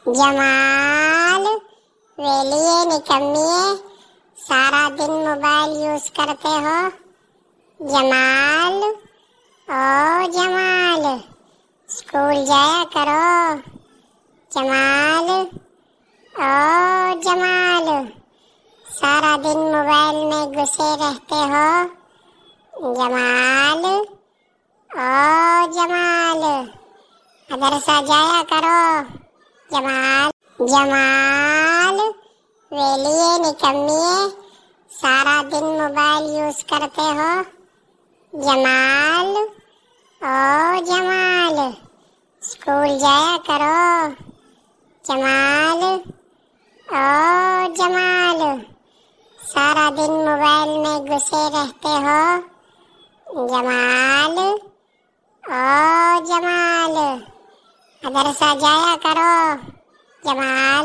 جمال ویلیے نکمیے سارا دن mobile use کرتے ہو۔ جمال او جمال school جایا کرو۔ جمال او جمال سارا دن موبائل میں گھسے رہتے ہو۔ جمال او جمال مدرسہ جایا کرو۔ جمال جمال ویلیے نکمیے سارا دن موبائل یوز کرتے ہو۔ جمال او جمال اسکول جایا کرو۔ جمال او جمال سارا دن موبائل میں گھسے رہتے ہو۔ جمال او جمال مدرسہ جایا کرو۔ جمال